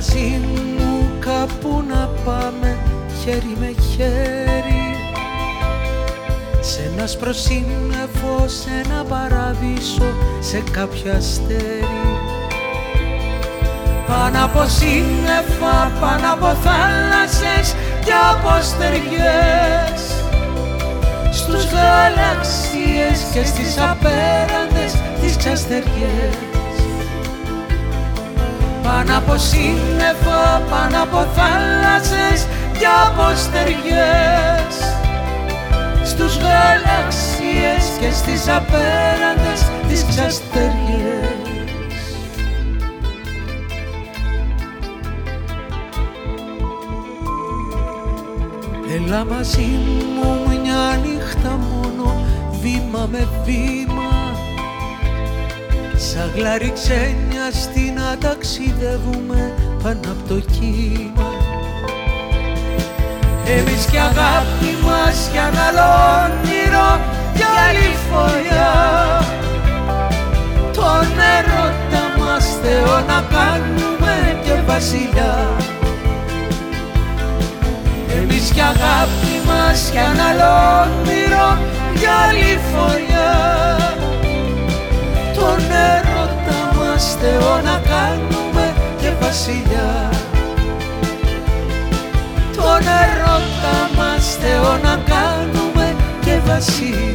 μαζί μου κάπου να πάμε χέρι με χέρι, σε ένα άσπρο σύννεφο, σε ένα παράδεισο, σε κάποιο αστέρι. Πάνω από σύννεφα, πάνω από θάλασσες και από στεριές, στους γαλαξίες και στις απέραντες τις ξαστεριές. Πάνω από σύννεφα, πάνω από θάλασσες και από στεριές, στους γαλαξίες και στις απέραντες τις ξαστεριές. Έλα μαζί μου μια νύχτα μόνο, βήμα με βήμα, σαν γλάρι ξένιαστη να ταξιδεύουμε πάνω απ' το κύμα. Εμείς κι αγάπη μας για ένα άλλο όνειρο, για άλλη φοριά, τον έρωτα μας Θεό να κάνουμε και βασιλιά. Εμείς κι αγάπη μας για ένα άλλο όνειρο, για άλλη φοριά, τον έρωτα μας Θεό να κάνουμε και βασιλιά. Τον έρωτα μας Θεό να κάνουμε και βασιλιά.